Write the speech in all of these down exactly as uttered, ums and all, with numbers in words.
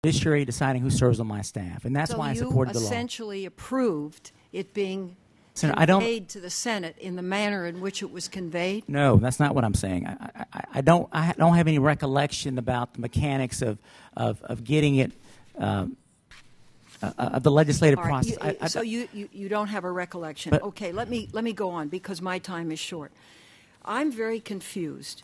judiciary deciding who serves on my staff, and that's so why I supported the you law. essentially approved it being Senator, I don't, conveyed to the Senate in the manner in which it was conveyed? no, that's not what I'm saying. I, I, I don't. I don't have any recollection about the mechanics of of, of getting it. Um, uh, of the legislative All right, process. you, I, I, so you, you, you don't have a recollection. But, okay, let me let me go on because my time is short. I'm very confused.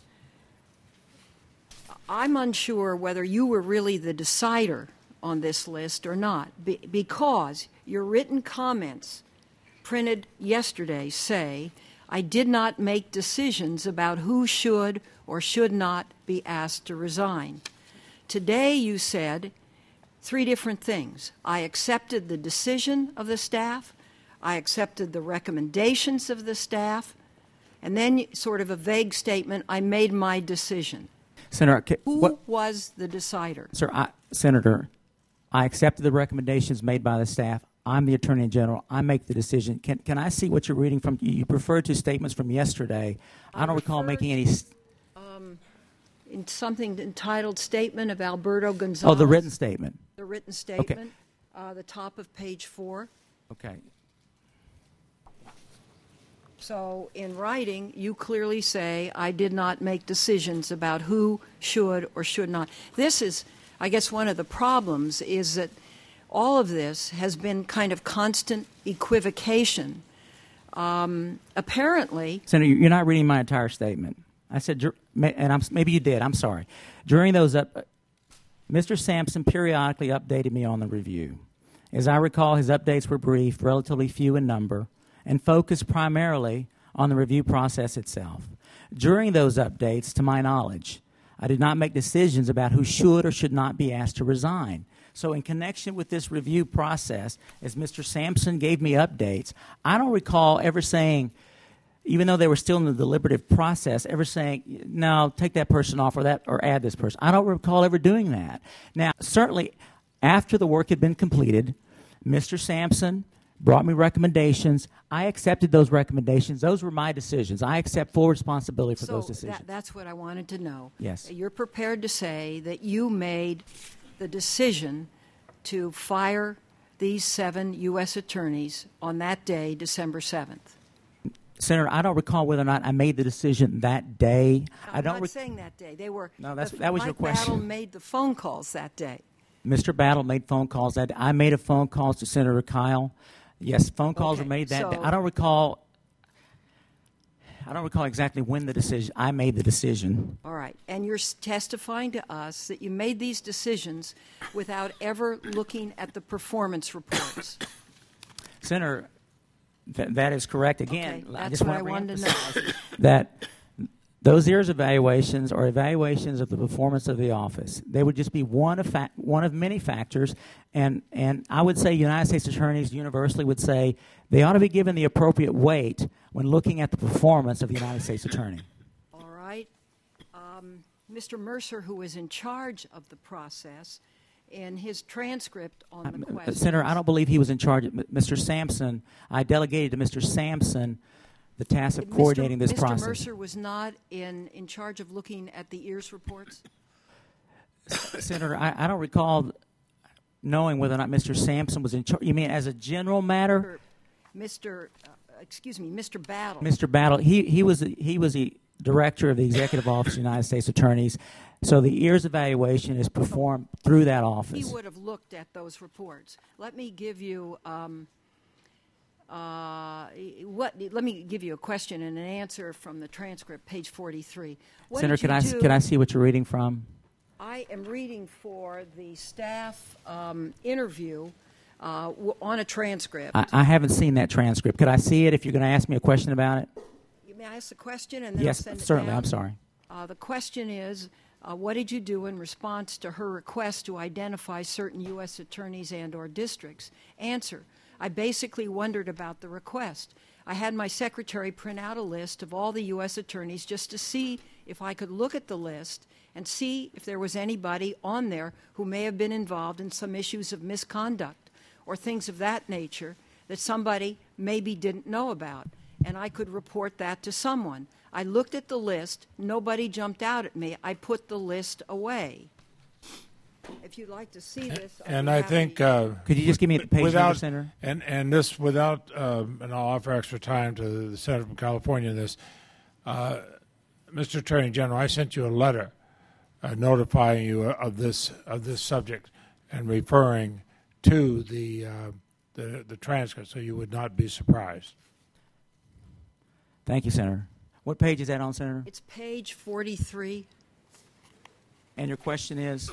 I'm unsure whether you were really the decider on this list or not, be, because your written comments printed yesterday say, I did not make decisions about who should or should not be asked to resign. Today you said three different things. I accepted the decision of the staff, I accepted the recommendations of the staff, and then sort of a vague statement, I made my decision. Senator, Who what, was the decider? Sir, I, Senator, I accepted the recommendations made by the staff. I'm the Attorney General. I make the decision. Can can I see what you're reading from? You referred to statements from yesterday. I, I don't recall making any. St- um, in something entitled Statement of Alberto Gonzalez. Oh, the written statement. The written statement. Okay. Uh, the top of page four. Okay. So in writing, you clearly say, I did not make decisions about who should or should not. This is, I guess, one of the problems is that all of this has been kind of constant equivocation. Um, apparently... Senator, you're not reading my entire statement. I said, and I'm, maybe you did, I'm sorry. During those, up, Mister Sampson periodically updated me on the review. As I recall, his updates were brief, relatively few in number, and focused primarily on the review process itself. During those updates, to my knowledge, I did not make decisions about who should or should not be asked to resign. So in connection with this review process, as Mister Sampson gave me updates, I don't recall ever saying, even though they were still in the deliberative process, ever saying, no, take that person off or that or add this person. I don't recall ever doing that. Now, certainly, after the work had been completed, Mister Sampson brought me recommendations. I accepted those recommendations. Those were my decisions. I accept full responsibility for so those decisions. That, that's what I wanted to know. Yes. You're prepared to say that you made the decision to fire these seven U S attorneys on that day, December seventh. Senator, I don't recall whether or not I made the decision that day. I'm I don't not re- saying that day. They were. No, that's, the, that was Mike your question. Battle made the phone calls that day. Mister Battle made phone calls that day. I made a phone call to Senator Kyle. Yes, phone calls okay, were made that so day. I don't recall. I don't recall exactly when the decision. I made the decision. All right, and you're testifying to us that you made these decisions without ever looking at the performance reports. Senator, th- that is correct. Again, Okay, I that's just what want I wanted to reemphasize that those years evaluations are evaluations of the performance of the office. They would just be one of fa- one of many factors, and and I would say United States attorneys universally would say they ought to be given the appropriate weight when looking at the performance of the United States attorney. All right. Um, Mister Mercer, who was in charge of the process, in his transcript on the Uh, questions... Senator, I don't believe he was in charge. Of Mister Sampson, I delegated to Mister Sampson the task of coordinating Mister this process. Mister Mercer was not in, in charge of looking at the E A R S reports? Senator, I, I don't recall knowing whether or not Mister Sampson was in charge. You mean as a general matter? Mister Uh, excuse me, Mister Battle. Mister Battle, he, he was the, he was the director of the Executive Office of the United States Attorneys. So the E A R S evaluation is performed through that office. He would have looked at those reports. Let me give you um, uh, what. Let me give you a question and an answer from the transcript, page forty-three. What Senator, did you can I do? can I see what you're reading from? I am reading for the staff um, interview uh, w- on a transcript. I, I haven't seen that transcript. Could I see it if you're going to ask me a question about it? You may I ask the question and then Yes, I'll send certainly. it down? I'm sorry. Uh, the question is, uh, what did you do in response to her request to identify certain U S attorneys and or districts? Answer, I basically wondered about the request. I had my secretary print out a list of all the U S attorneys just to see if I could look at the list and see if there was anybody on there who may have been involved in some issues of misconduct or things of that nature that somebody maybe didn't know about. And I could report that to someone. I looked at the list. Nobody jumped out at me. I put the list away. If you'd like to see this, I'll And be I happy. think uh, Could you just give me the page without, number, Senator? And and this without, um, and I'll offer extra time to the Senator from California. In this, uh, Mister Attorney General, I sent you a letter uh, notifying you of this of this subject and referring to the uh, the the transcript, so you would not be surprised. Thank you, Senator. What page is that on, Senator? It's page forty-three. And your question is?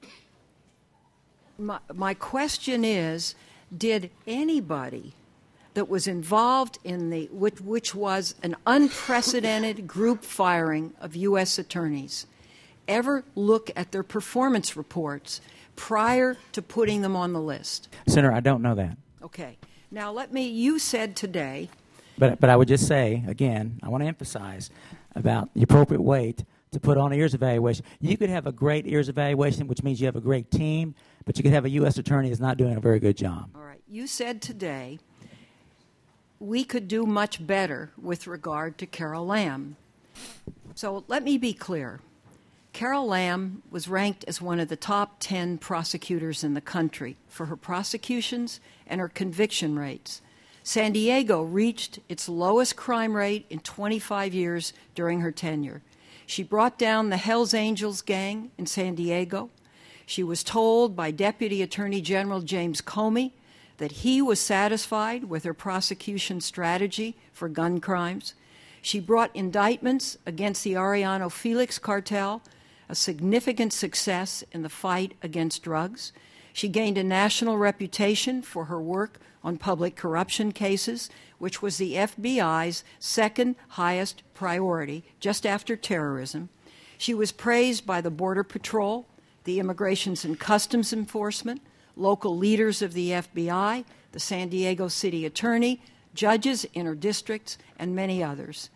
My, my question is, did anybody that was involved in the, which, which was an unprecedented group firing of U S attorneys, ever look at their performance reports prior to putting them on the list? Senator, I don't know that. Okay. Now, let me, you said today. But, but I would just say, again, I want to emphasize about the appropriate weight to put on a ears evaluation. You could have a great ears evaluation, which means you have a great team, but you could have a U S attorney that's not doing a very good job. All right. You said today we could do much better with regard to Carol Lam. So let me be clear. Carol Lam was ranked as one of the top ten prosecutors in the country for her prosecutions and her conviction rates. San Diego reached its lowest crime rate in twenty-five years during her tenure. She brought down the Hells Angels gang in San Diego. She was told by Deputy Attorney General James Comey that he was satisfied with her prosecution strategy for gun crimes. She brought indictments against the Arellano Felix cartel, a significant success in the fight against drugs. She gained a national reputation for her work on public corruption cases, which was the F B I's second highest priority, just after terrorism. She was praised by the Border Patrol, the Immigration and Customs Enforcement, local leaders of the F B I, the San Diego City Attorney, judges in her districts, and many others.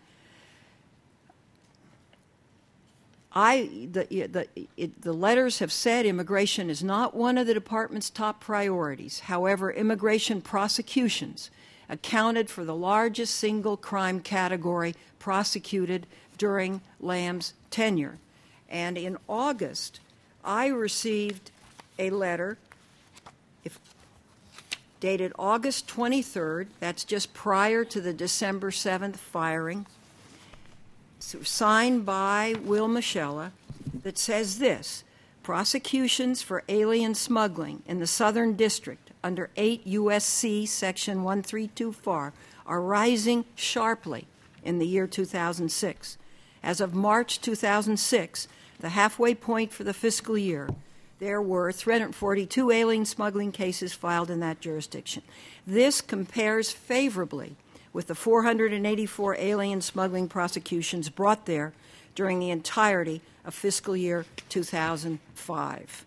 I, the, the, it, the letters have said immigration is not one of the department's top priorities. However, immigration prosecutions accounted for the largest single crime category prosecuted during Lam's tenure. And in August, I received a letter if, dated August twenty-third, that's just prior to the December seventh firing, signed by Will Michella, that says this: prosecutions for alien smuggling in the Southern District under eight U S C Section one thirty-two four are rising sharply in the year two thousand six. As of March two thousand six, the halfway point for the fiscal year, there were three hundred forty-two alien smuggling cases filed in that jurisdiction. This compares favorably with the four hundred eighty-four alien smuggling prosecutions brought there during the entirety of fiscal year two thousand five.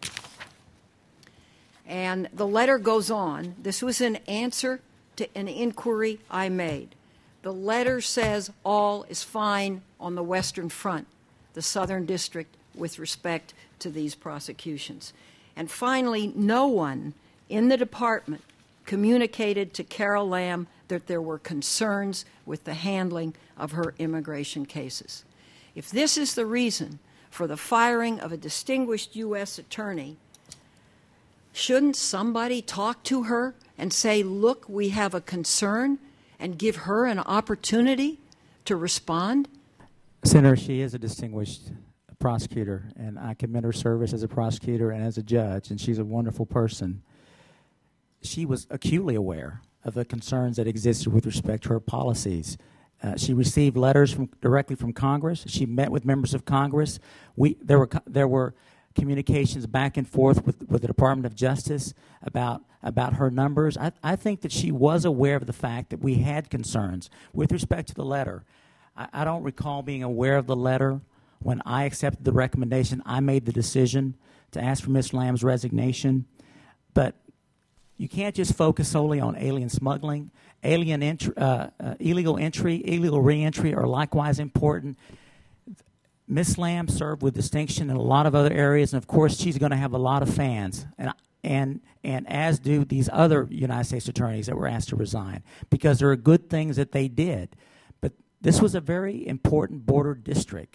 And the letter goes on. This was an answer to an inquiry I made. The letter says all is fine on the Western Front, the Southern District, with respect to these prosecutions. And finally, no one in the department communicated to Carol Lam that there were concerns with the handling of her immigration cases. If this is the reason for the firing of a distinguished U S attorney, shouldn't somebody talk to her and say, look, we have a concern, and give her an opportunity to respond? Senator, she is a distinguished prosecutor, and I commend her service as a prosecutor and as a judge, and she's a wonderful person. She was acutely aware of the concerns that existed with respect to her policies. Uh, she received letters from, directly from Congress. She met with members of Congress. We, there were there were communications back and forth with, with the Department of Justice about about her numbers. I, I think that she was aware of the fact that we had concerns with respect to the letter. I, I don't recall being aware of the letter when I accepted the recommendation. I made the decision to ask for Miz Lam's resignation, but you can't just focus solely on alien smuggling. Alien entry, uh, uh, illegal entry, illegal reentry are likewise important. Miz Lam served with distinction in a lot of other areas, and of course, she's going to have a lot of fans, and and and as do these other United States attorneys that were asked to resign, because there are good things that they did. But this was a very important border district,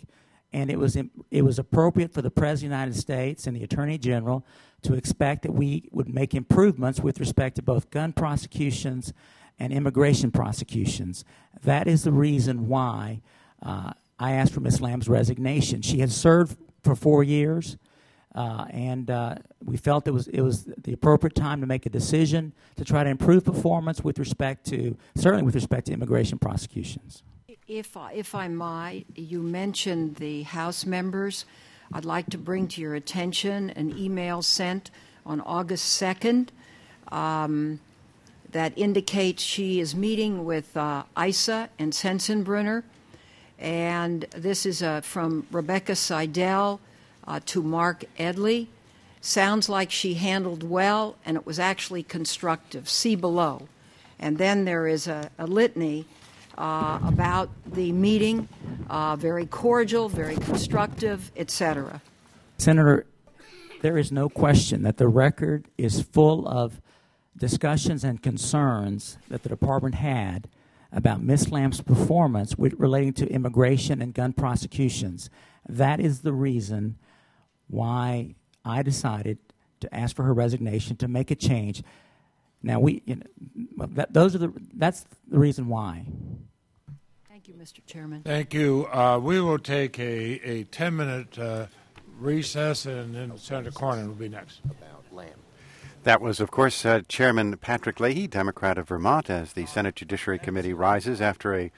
and it was it was appropriate for the President of the United States and the Attorney General to expect that we would make improvements with respect to both gun prosecutions and immigration prosecutions. That is the reason why uh, I asked for Miz Lamb's resignation. She had served for four years, uh, and uh, we felt it was it was the appropriate time to make a decision to try to improve performance with respect to, certainly with respect to immigration prosecutions. If I, if I might, you mentioned the House members. I'd like to bring to your attention an email sent on August second um, that indicates she is meeting with uh, Issa and Sensenbrenner. And this is uh, from Rebecca Seidel uh, to Mark Edley. Sounds like she handled well, and it was actually constructive. See below. And then there is a, a litany uh, about the meeting, uh, very cordial, very constructive, et cetera. Senator, there is no question that the record is full of discussions and concerns that the department had about Miz Lamb's performance with, relating to immigration and gun prosecutions. That is the reason why I decided to ask for her resignation, to make a change. Now, we, you know, that, those are the, that's the reason why. Thank you, Mister Chairman. Thank you. Uh, we will take a, a ten-minute uh, recess, and then Senator Cornyn will be next. About Lamb. That was, of course, uh, Chairman Patrick Leahy, Democrat of Vermont, as the Senate Judiciary Committee rises after a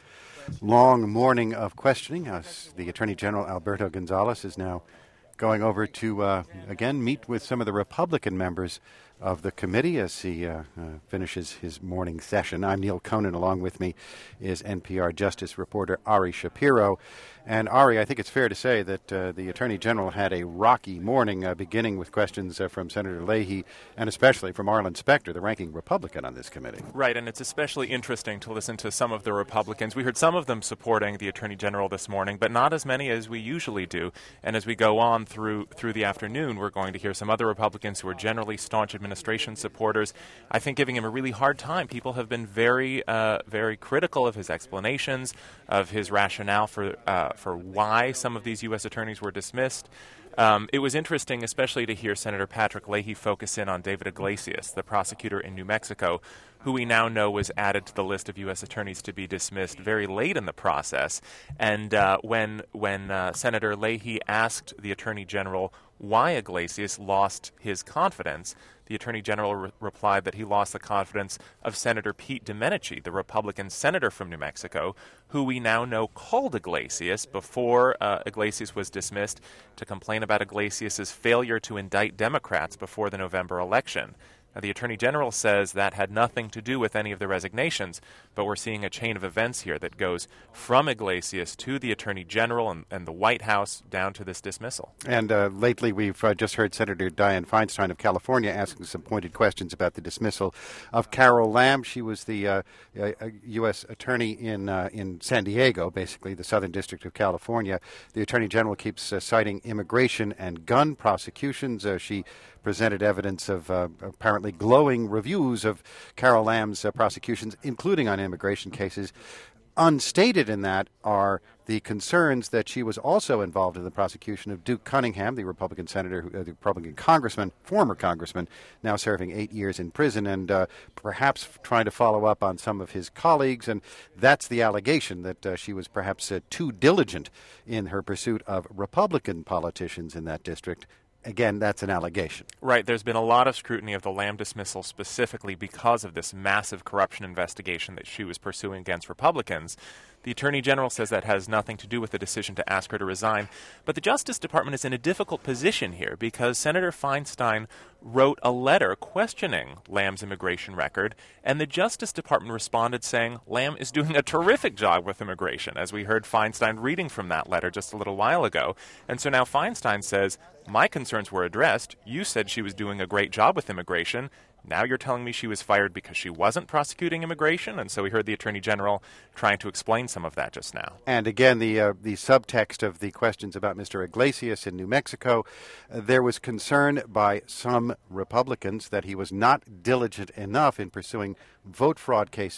long morning of questioning. Uh, the Attorney General Alberto Gonzales is now going over to, uh, again, meet with some of the Republican members of the committee as he uh, uh, finishes his morning session. I'm Neil Conan. Along with me is N P R Justice reporter Ari Shapiro. And Ari, I think it's fair to say that uh, the Attorney General had a rocky morning, uh, beginning with questions uh, from Senator Leahy and especially from Arlen Specter, the ranking Republican on this committee. Right, and it's especially interesting to listen to some of the Republicans. We heard some of them supporting the Attorney General this morning, but not as many as we usually do. And as we go on through through the afternoon, we're going to hear some other Republicans who are generally staunch administration supporters, I think, giving him a really hard time. People have been very, uh, very critical of his explanations, of his rationale for uh, for why some of these U S attorneys were dismissed. Um, it was interesting, especially to hear Senator Patrick Leahy focus in on David Iglesias, the prosecutor in New Mexico, who we now know was added to the list of U S attorneys to be dismissed very late in the process. And uh, when when uh, Senator Leahy asked the Attorney General why Iglesias lost his confidence, the Attorney General re- replied that he lost the confidence of Senator Pete Domenici, the Republican senator from New Mexico, who we now know called Iglesias before uh, Iglesias was dismissed to complain about Iglesias' failure to indict Democrats before the November election. Now, the Attorney General says that had nothing to do with any of the resignations, but we're seeing a chain of events here that goes from Iglesias to the Attorney General and, and the White House down to this dismissal. And uh, lately we've uh, just heard Senator Dianne Feinstein of California asking some pointed questions about the dismissal of Carol Lamb. She was the uh, uh, U S attorney in uh, in San Diego, basically the Southern District of California. The Attorney General keeps uh, citing immigration and gun prosecutions. Uh, she presented evidence of uh, apparently glowing reviews of Carol Lamb's uh, prosecutions, including on immigration cases. Unstated in that are the concerns that she was also involved in the prosecution of Duke Cunningham, the Republican senator, uh, the Republican congressman, former congressman, now serving eight years in prison, and uh, perhaps trying to follow up on some of his colleagues. And that's the allegation, that uh, she was perhaps uh, too diligent in her pursuit of Republican politicians in that district. Again, that's an allegation. Right. There's been a lot of scrutiny of the Lamb dismissal specifically because of this massive corruption investigation that she was pursuing against Republicans. The Attorney General says that has nothing to do with the decision to ask her to resign. But the Justice Department is in a difficult position here because Senator Feinstein wrote a letter questioning Lamb's immigration record, and the Justice Department responded saying Lamb is doing a terrific job with immigration, as we heard Feinstein reading from that letter just a little while ago. And so now Feinstein says, my concerns were addressed. You said she was doing a great job with immigration. Now you're telling me she was fired because she wasn't prosecuting immigration? And so we heard the Attorney General trying to explain some of that just now. And again, the uh, the subtext of the questions about Mister Iglesias in New Mexico, uh, there was concern by some Republicans that he was not diligent enough in pursuing vote fraud cases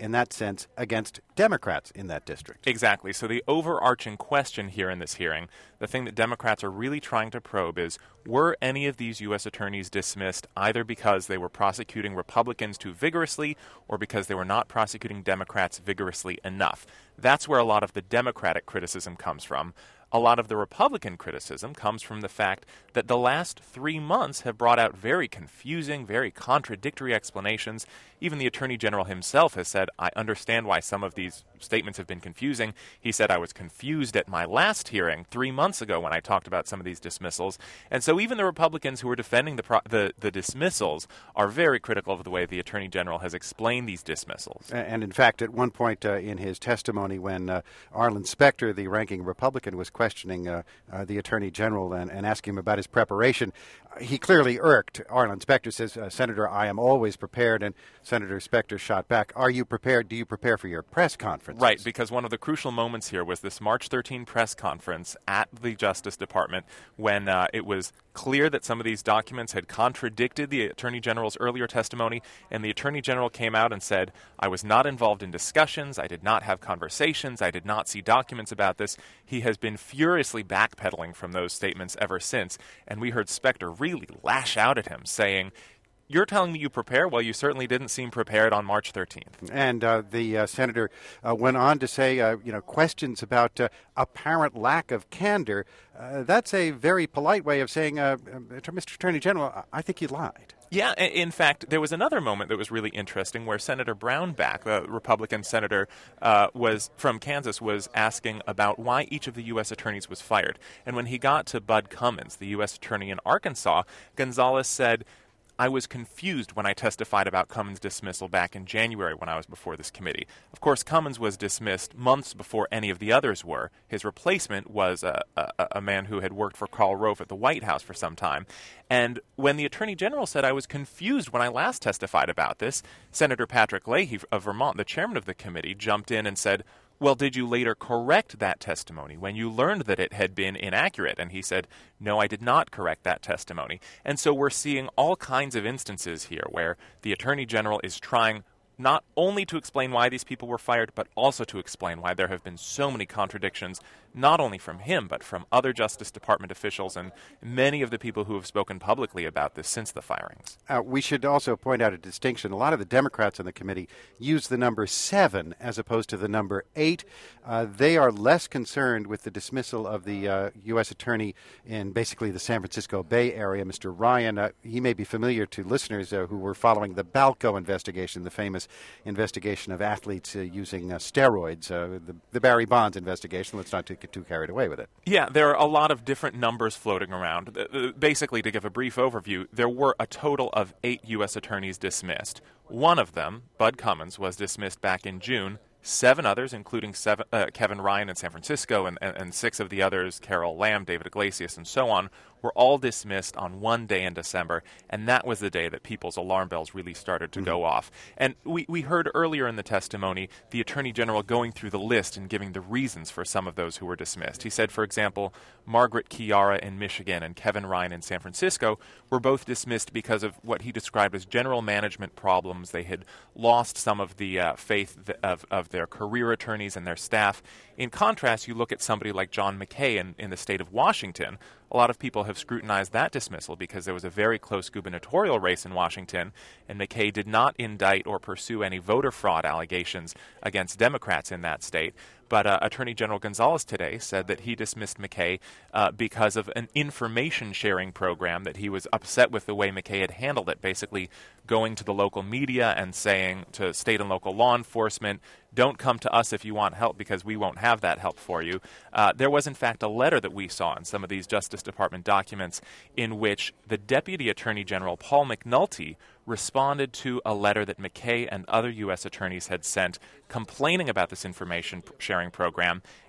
in that sense, against Democrats in that district. Exactly. So the overarching question here in this hearing, the thing that Democrats are really trying to probe is, were any of these U S attorneys dismissed either because they were prosecuting Republicans too vigorously or because they were not prosecuting Democrats vigorously enough? That's where a lot of the Democratic criticism comes from. A lot of the Republican criticism comes from the fact that the last three months have brought out very confusing, very contradictory explanations. Even the Attorney General himself has said, I understand why some of these statements have been confusing. He said, I was confused at my last hearing three months ago when I talked about some of these dismissals. And so even the Republicans who are defending the, pro- the, the dismissals are very critical of the way the Attorney General has explained these dismissals. And in fact, at one point uh, in his testimony, when uh, Arlen Specter, the ranking Republican, was questioning uh, uh, the Attorney General and, and asking him about his preparation, he clearly irked. Arlen Specter says, uh, Senator, I am always prepared. And Senator Specter shot back, are you prepared? Do you prepare for your press conference? Right, because one of the crucial moments here was this March thirteenth press conference at the Justice Department when uh, it was clear that some of these documents had contradicted the Attorney General's earlier testimony, and the Attorney General came out and said, I was not involved in discussions, I did not have conversations, I did not see documents about this. He has been furiously backpedaling from those statements ever since, and we heard Specter really lash out at him, saying, you're telling me you prepare? Well, you certainly didn't seem prepared on March thirteenth. And uh, the uh, senator uh, went on to say, uh, you know, questions about uh, apparent lack of candor. Uh, that's a very polite way of saying, uh, Mister Attorney General, I think you lied. Yeah, in fact, there was another moment that was really interesting where Senator Brownback, the Republican senator uh, was from Kansas, was asking about why each of the U S attorneys was fired. And when he got to Bud Cummins, the U S attorney in Arkansas, Gonzalez said, I was confused when I testified about Cummins' dismissal back in January when I was before this committee. Of course, Cummins was dismissed months before any of the others were. His replacement was a, a, a man who had worked for Karl Rove at the White House for some time. And when the Attorney General said I was confused when I last testified about this, Senator Patrick Leahy of Vermont, the chairman of the committee, jumped in and said, well, did you later correct that testimony when you learned that it had been inaccurate? And he said, no, I did not correct that testimony. And so we're seeing all kinds of instances here where the Attorney General is trying not only to explain why these people were fired, but also to explain why there have been so many contradictions, not only from him, but from other Justice Department officials and many of the people who have spoken publicly about this since the firings. Uh, we should also point out a distinction. A lot of the Democrats on the committee use the number seven as opposed to the number eight. Uh, they are less concerned with the dismissal of the uh, U S attorney in basically the San Francisco Bay Area, Mister Ryan. Uh, he may be familiar to listeners uh, who were following the Balco investigation, the famous investigation of athletes uh, using uh, steroids, uh, the, the Barry Bonds investigation. Let's not get too carried away with it. Yeah, there are a lot of different numbers floating around. Uh, basically, to give a brief overview, there were a total of eight U S attorneys dismissed. One of them, Bud Cummins, was dismissed back in June. Seven others, including seven, uh, Kevin Ryan in San Francisco and, and, and six of the others, Carol Lamb, David Iglesias, and so on, were all dismissed on one day in December, and that was the day that people's alarm bells really started to mm-hmm. go off. And we, we heard earlier in the testimony the Attorney General going through the list and giving the reasons for some of those who were dismissed. He said, for example, Margaret Chiara in Michigan and Kevin Ryan in San Francisco were both dismissed because of what he described as general management problems. They had lost some of the uh, faith th- of, of their career attorneys and their staff. In contrast, you look at somebody like John McKay in, in the state of Washington. A lot of people have scrutinized that dismissal because there was a very close gubernatorial race in Washington, and McKay did not indict or pursue any voter fraud allegations against Democrats in that state. But uh, Attorney General Gonzalez today said that he dismissed McKay uh, because of an information sharing program, that he was upset with the way McKay had handled it, basically going to the local media and saying to state and local law enforcement, don't come to us if you want help because we won't have that help for you. Uh, there was, in fact, a letter that we saw in some of these Justice Department documents in which the Deputy Attorney General, Paul McNulty, responded to a letter that McKay and other U S attorneys had sent complaining about this information sharing program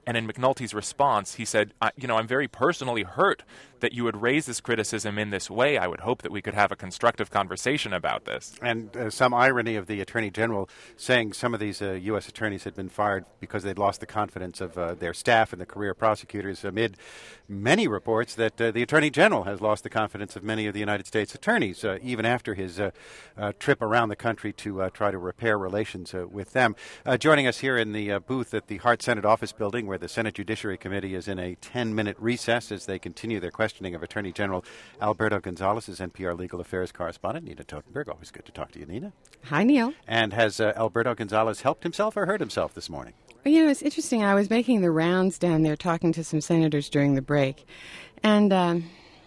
And in McNulty's response, he said, I, you know, I'm very personally hurt that you would raise this criticism in this way. I would hope that we could have a constructive conversation about this. And uh, some irony of the Attorney General saying some of these uh, U S attorneys had been fired because they'd lost the confidence of uh, their staff and the career prosecutors, amid many reports that uh, the Attorney General has lost the confidence of many of the United States attorneys, uh, even after his uh, uh, trip around the country to uh, try to repair relations uh, with them. Uh, joining us here in the uh, booth at the Hart Senate Office Building, where the Senate Judiciary Committee is in a ten-minute recess as they continue their questioning of Attorney General Alberto Gonzales, is N P R Legal Affairs correspondent Nina Totenberg. Always good to talk to you, Nina. Hi, Neil. And has uh, Alberto Gonzales helped himself or hurt himself this morning? Well, you know, it's interesting. I was making the rounds down there talking to some senators during the break, and um,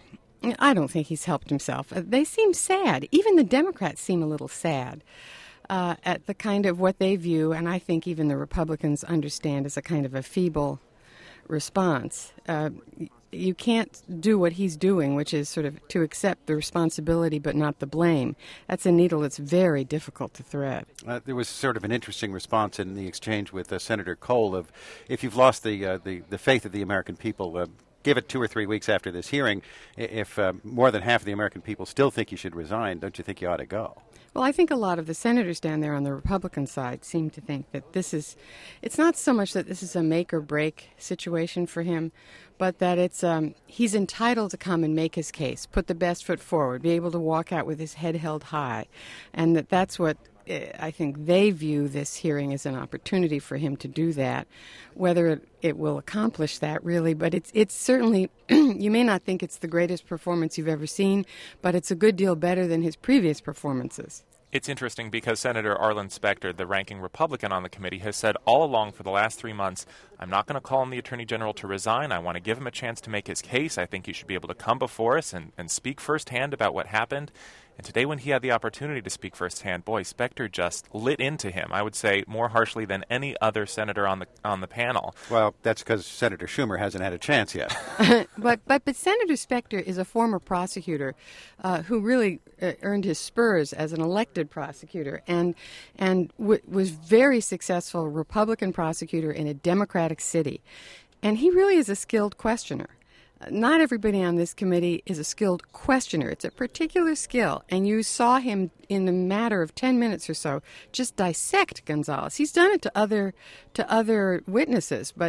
I don't think he's helped himself. Uh, they seem sad. Even the Democrats seem a little sad uh, at the kind of what they view, and I think even the Republicans understand as a kind of a feeble response. Uh, you can't do what he's doing, which is sort of to accept the responsibility but not the blame. That's a needle that's very difficult to thread. Uh, there was sort of an interesting response in the exchange with uh, Senator Cole of, if you've lost the, uh, the, the faith of the American people, uh, give it two or three weeks after this hearing. If uh, more than half of the American people still think you should resign, don't you think you ought to go? Well, I think a lot of the senators down there on the Republican side seem to think that this is, it's not so much that this is a make or break situation for him, but that it's, um, he's entitled to come and make his case, put the best foot forward, be able to walk out with his head held high, and that that's what uh, I think they view this hearing as an opportunity for him to do that. Whether it, it will accomplish that, really, but it's it's certainly, you may not think it's the greatest performance you've ever seen, but it's a good deal better than his previous performances. It's interesting because Senator Arlen Specter, the ranking Republican on the committee, has said all along for the last three months, I'm not going to call on the Attorney General to resign. I want to give him a chance to make his case. I think he should be able to come before us and, and speak firsthand about what happened. And today when he had the opportunity to speak firsthand, boy, Specter just lit into him, I would say, more harshly than any other senator on the on the panel. Well, that's because Senator Schumer hasn't had a chance yet. but, but but Senator Specter is a former prosecutor uh, who really uh, earned his spurs as an elected prosecutor and and w- was very successful Republican prosecutor in a Democratic city. And he really is a skilled questioner. Not everybody on this committee is a skilled questioner. It's a particular skill, and you saw him in a matter of ten minutes or so just dissect Gonzales. He's done it to other to other witnesses, but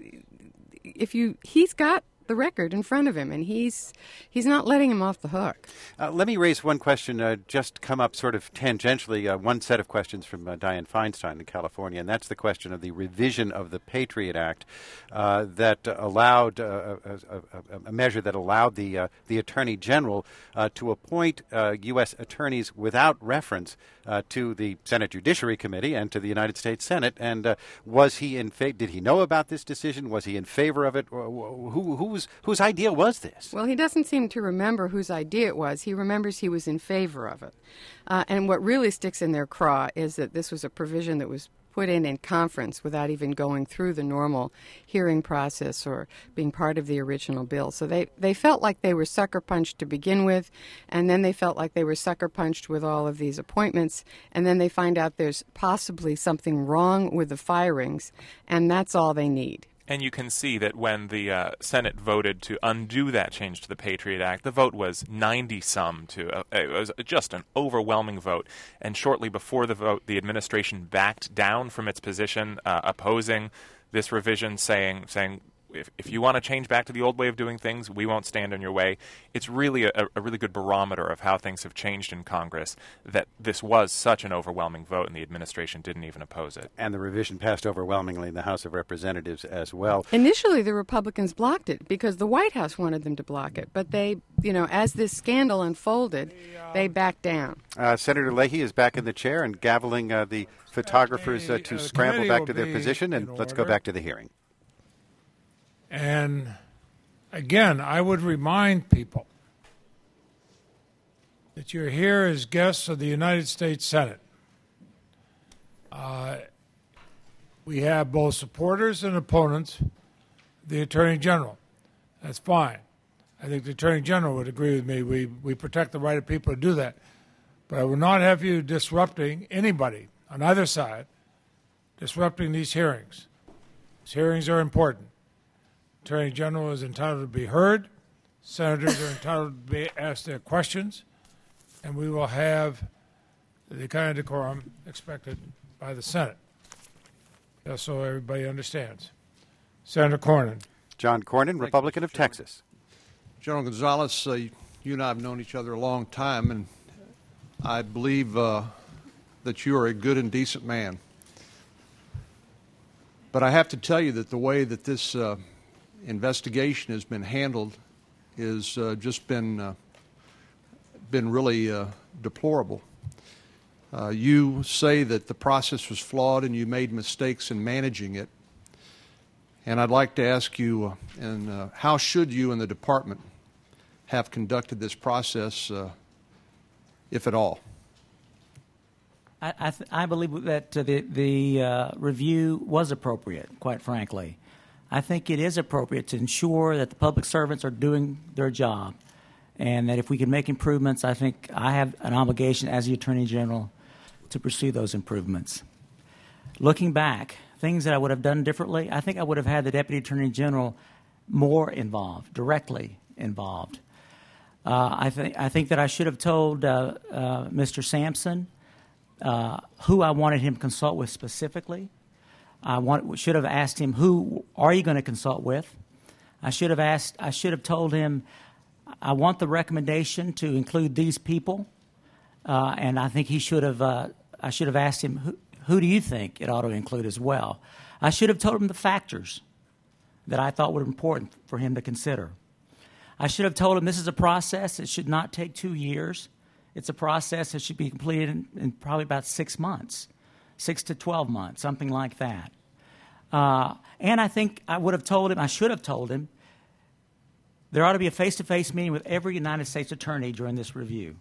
if you he's got the record in front of him, and he's he's not letting him off the hook. Uh, let me raise one question, uh, just come up sort of tangentially, uh, one set of questions from uh, Dianne Feinstein in California, and that's the question of the revision of the Patriot Act uh, that allowed, uh, a, a, a measure that allowed the, uh, the Attorney General uh, to appoint uh, U S attorneys without reference uh, to the Senate Judiciary Committee and to the United States Senate. And uh, was he in fa- did he know about this decision? Was he in favor of it? Who, who Whose, whose idea was this? Well, he doesn't seem to remember whose idea it was. He remembers he was in favor of it. Uh, and what really sticks in their craw is that this was a provision that was put in in conference without even going through the normal hearing process or being part of the original bill. So they, they felt like they were sucker punched to begin with, and then they felt like they were sucker punched with all of these appointments, and then they find out there's possibly something wrong with the firings, and that's all they need. And you can see that when the uh, Senate voted to undo that change to the Patriot Act, the vote was ninety-some to, uh, it was just an overwhelming vote. And shortly before the vote, the administration backed down from its position, uh, opposing this revision, saying, saying, If, if you want to change back to the old way of doing things, we won't stand in your way. It's really a, a really good barometer of how things have changed in Congress, that this was such an overwhelming vote and the administration didn't even oppose it. And the revision passed overwhelmingly in the House of Representatives as well. Initially, the Republicans blocked it because the White House wanted them to block it. But they, you know, as this scandal unfolded, they backed down. Uh, Senator Leahy is back in the chair and gaveling uh, the photographers uh, to uh, scramble back to their position. And let's go back to the hearing. And again, I would remind people that you're here as guests of the United States Senate. Uh, we have both supporters and opponents of the Attorney General. That's fine. I think the Attorney General would agree with me. We, we protect the right of people to do that. But I will not have you disrupting anybody on either side, disrupting these hearings. Hearings are important. Attorney General is entitled to be heard. Senators are entitled to be asked their questions, and we will have the kind of decorum expected by the Senate. Just so everybody understands. Senator Cornyn. John Cornyn, Republican of Texas. General Gonzalez, uh, you and I have known each other a long time, and I believe uh, that you are a good and decent man. But I have to tell you that the way that this uh, investigation has been handled has uh, just been uh, been really uh, deplorable. Uh, you say that the process was flawed and you made mistakes in managing it. And I'd like to ask you, uh, and uh, how should you and the department have conducted this process, uh, if at all? I, I, th- I believe that uh, the, the uh, review was appropriate, quite frankly. I think it is appropriate to ensure that the public servants are doing their job, and that if we can make improvements, I think I have an obligation as the Attorney General to pursue those improvements. Looking back, things that I would have done differently, I think I would have had the Deputy Attorney General more involved, directly involved. Uh, I, th- I think that I should have told uh, uh, Mister Sampson uh, who I wanted him to consult with specifically. I want, should have asked him, who are you going to consult with? I should have asked. I should have told him, I want the recommendation to include these people, uh, and I think he should have. Uh, I should have asked him, who, who do you think it ought to include as well? I should have told him the factors that I thought were important for him to consider. I should have told him this is a process. It should not take two years. It's a process that should be completed in, in probably about six months, six to twelve months, something like that. Uh, and I think I would have told him, I should have told him, there ought to be a face-to-face meeting with every United States attorney during this review.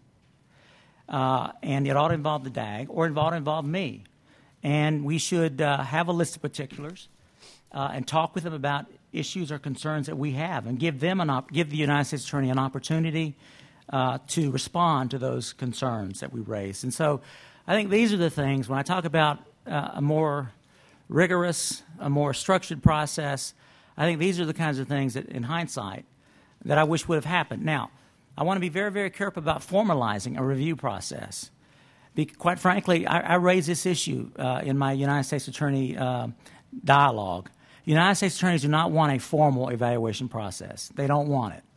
Uh, and it ought to involve the D A G, or it ought to involve me. And we should uh, have a list of particulars uh, and talk with them about issues or concerns that we have, and give them an op- give the United States Attorney an opportunity uh, to respond to those concerns that we raise. And so I think these are the things, when I talk about uh, a more rigorous, a more structured process, I think these are the kinds of things that, in hindsight, that I wish would have happened. Now, I want to be very, very careful about formalizing a review process. Be, quite frankly, I, I raised this issue uh, in my United States Attorney uh, dialogue. United States attorneys do not want a formal evaluation process. They don't want it.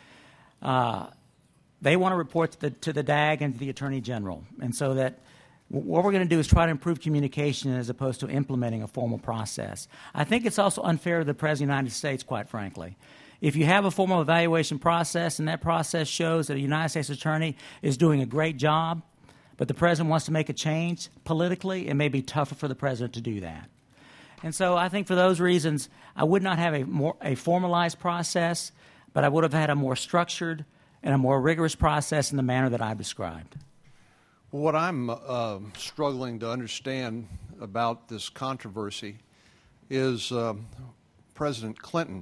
Uh, they want to report to the, to the D A G and to the Attorney General. And so that what we're going to do is try to improve communication as opposed to implementing a formal process. I think it's also unfair to the President of the United States, quite frankly. If you have a formal evaluation process and that process shows that a United States attorney is doing a great job, but the President wants to make a change politically, it may be tougher for the President to do that. And so I think for those reasons, I would not have a more a formalized process, but I would have had a more structured and a more rigorous process in the manner that I've described. Well, what I'm uh, struggling to understand about this controversy is um, President Clinton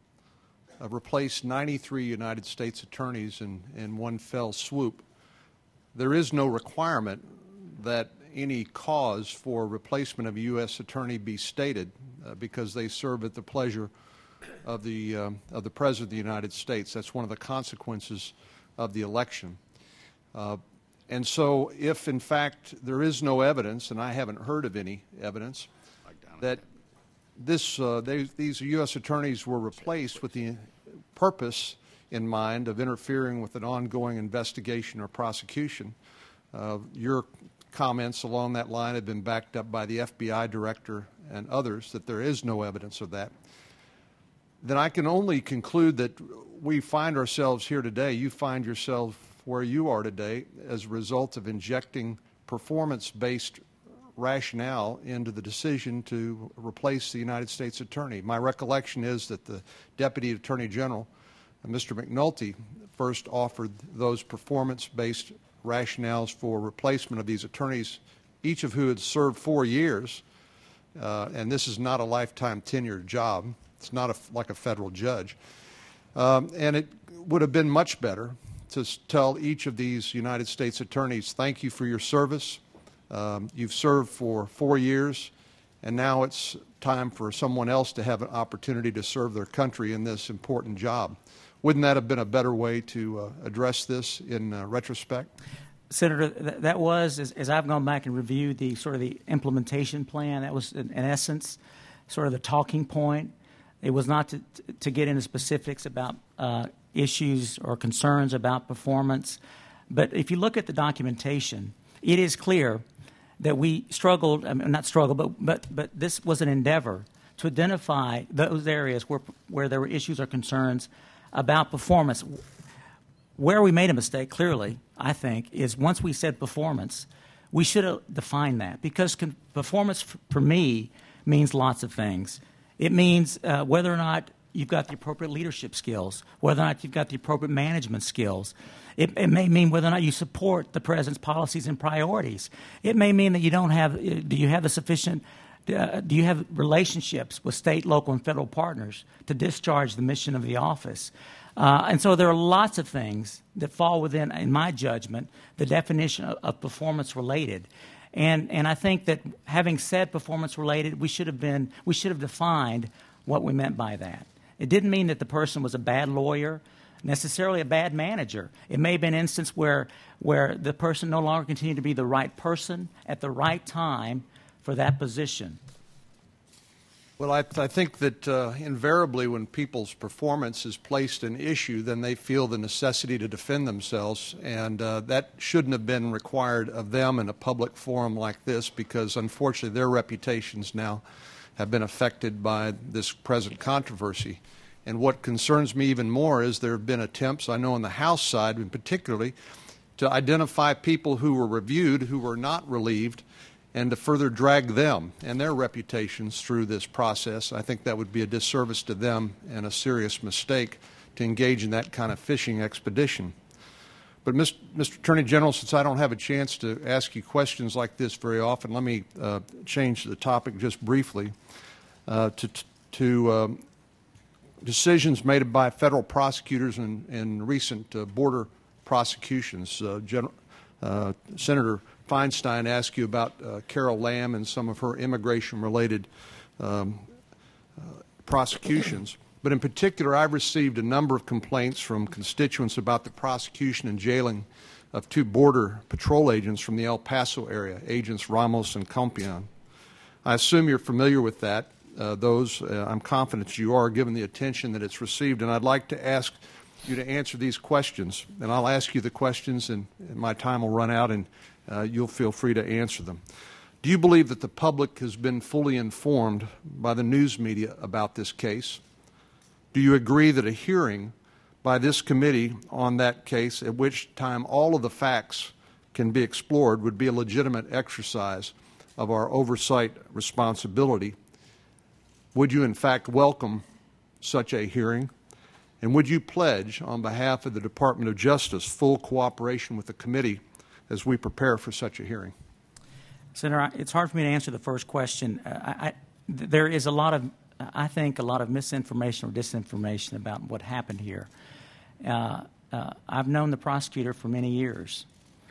uh, replaced ninety-three United States attorneys in, in one fell swoop. There is no requirement that any cause for replacement of a U S attorney be stated uh, because they serve at the pleasure of the um, of the President of the United States. That's one of the consequences of the election. Uh, and so if, in fact, there is no evidence, and I haven't heard of any evidence, that this uh, they, these U S attorneys were replaced with the purpose in mind of interfering with an ongoing investigation or prosecution, uh, your comments along that line have been backed up by the F B I director and others that there is no evidence of that, then I can only conclude that we find ourselves here today, you find yourself where you are today as a result of injecting performance-based rationale into the decision to replace the United States Attorney. My recollection is that the Deputy Attorney General, Mister McNulty, first offered those performance-based rationales for replacement of these attorneys, each of who had served four years, uh, and this is not a lifetime tenured job. It's not a, like a federal judge. Um, and it would have been much better to tell each of these United States attorneys, thank you for your service. Um, you've served for four years, and now it's time for someone else to have an opportunity to serve their country in this important job. Wouldn't that have been a better way to uh, address this in uh, retrospect? Senator, th- that was, as, as I've gone back and reviewed the sort of the implementation plan, that was in, in essence sort of the talking point. It was not to, to get into specifics about uh, issues or concerns about performance. But if you look at the documentation, it is clear that we struggled, I mean, not struggled, but, but, but this was an endeavor to identify those areas where, where there were issues or concerns about performance. Where we made a mistake, clearly, I think, is once we said performance, we should have defined that, because con- performance f- for me means lots of things. It means uh, whether or not you've got the appropriate leadership skills, whether or not you've got the appropriate management skills. It, it may mean whether or not you support the president's policies and priorities. It may mean that you don't have, do you have the sufficient, uh, do you have relationships with state, local, and federal partners to discharge the mission of the office? Uh, and so there are lots of things that fall within, in my judgment, the definition of, of performance-related. And, and I think that having said performance-related, we should have been, we should have defined what we meant by that. It didn't mean that the person was a bad lawyer, necessarily a bad manager. It may have been an instance where, where the person no longer continued to be the right person at the right time for that position. Well, I, th- I think that uh, invariably when people's performance is placed in issue, then they feel the necessity to defend themselves, and uh, that shouldn't have been required of them in a public forum like this, because unfortunately their reputations now have been affected by this present controversy. And what concerns me even more is there have been attempts, I know on the House side in particularly, to identify people who were reviewed who were not relieved, and to further drag them and their reputations through this process. I think that would be a disservice to them and a serious mistake to engage in that kind of fishing expedition. But, Mister Attorney General, since I don't have a chance to ask you questions like this very often, let me uh, change the topic just briefly uh, to, to um, decisions made by federal prosecutors in, in recent uh, border prosecutions. Uh, Gen- uh, Senator Feinstein asked you about uh, Carol Lam and some of her immigration-related um, uh, prosecutions. But in particular, I've received a number of complaints from constituents about the prosecution and jailing of two Border Patrol agents from the El Paso area, Agents Ramos and Compion. I assume you're familiar with that. Uh, those, uh, I'm confident you are, given the attention that it's received. And I'd like to ask you to answer these questions. And I'll ask you the questions, and, and my time will run out, and Uh, you'll feel free to answer them. Do you believe that the public has been fully informed by the news media about this case? Do you agree that a hearing by this committee on that case, at which time all of the facts can be explored, would be a legitimate exercise of our oversight responsibility? Would you in fact welcome such a hearing? And would you pledge on behalf of the Department of Justice full cooperation with the committee as we prepare for such a hearing? Senator, it's hard for me to answer the first question. Uh, I, I, there is a lot of, I think, a lot of misinformation or disinformation about what happened here. Uh, uh, I've known the prosecutor for many years,